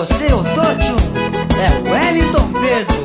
você eu tô tchum. É o Wellington Pedro.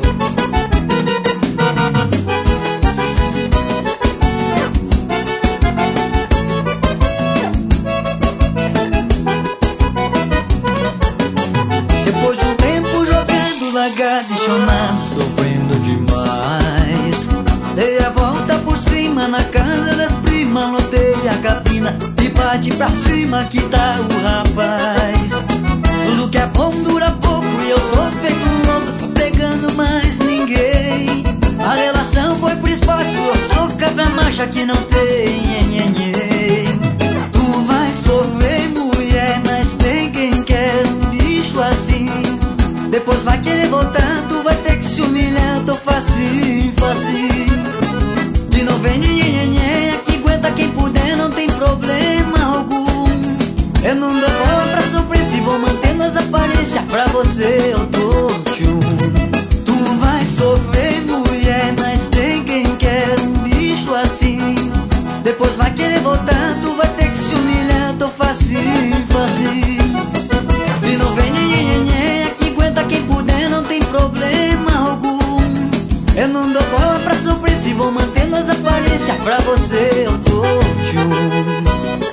Depois de um tempo jogando lagarto e chonado, sofrendo demais, dei a volta por cima na casa das primas, lotei a cabina e bate pra cima que tá o rapaz. Tudo que é bom dura pouco e eu tô feito um louco, tô pegando mais ninguém. A relação foi pro espaço, eu sou cabra macha que não tem nhenhenhen. Tu vai sofrer, mulher, mas tem quem quer um bicho assim. Depois vai querer voltar, tu vai ter que se humilhar, tô facinho, facinho. E não vem nhenhenhen, aqui aguenta quem puder, não tem problema algum. Eu não dou bola pra sofrer, se vou mantendo as aparências, pra você eu tô tchum. Tu vai sofrer, mulher, mas tem quem quer um bicho assim. Depois vai querer voltar, tu vai ter que se humilhar, tô facinho, facinho. E não vem nhenhenhen, aqui aguenta quem puder, não tem problema algum. Eu não dou bola pra sofrer, se vou mantendo as aparências, pra você eu tô tchum.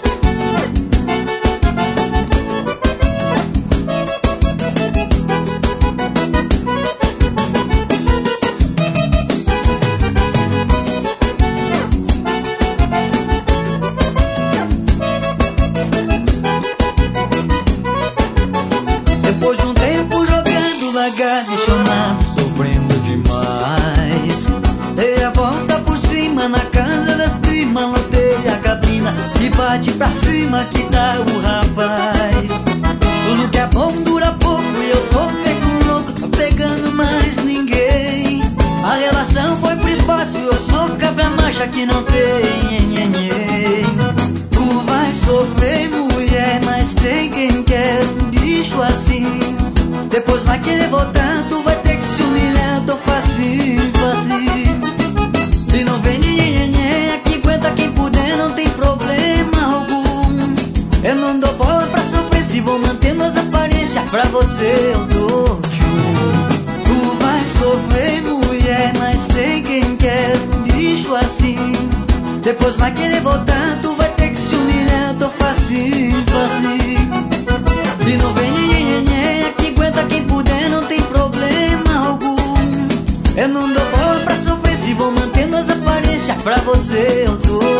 Depois de um tempo jogando lagarto e chonado, sofrendo demais, dei a volta por cima na casa das primas, lotei a cabina e bate pra cima que tá o rapaz. Tudo que é bom dura pouco e eu tô feito um louco, tô pegando mais ninguém. A relação foi pro espaço, eu sou cabra macha que não tem nhenhenhen. Tu vai sofrer, mulher, mas tem quem quer um bicho assim. Depois vai querer voltar, tu vai ter que se humilhar, tô facinho, facinho. E não vem nhenhenhen, aqui aguenta quem puder, não tem problema algum. Eu não dou bola pra sofrer, se vou mantendo as aparências, pra você eu dou tchum. Tu vai sofrer, mulher, mas tem quem quer um bicho assim. Depois vai querer voltar, tu vai ter que se humilhar, tô facinho, facinho. E não vem nhenhenhen, aqui aguenta quem puder, não tem problema algum. Eu não dou bola pra sofrer, se vou mantendo as aparências, pra você eu tô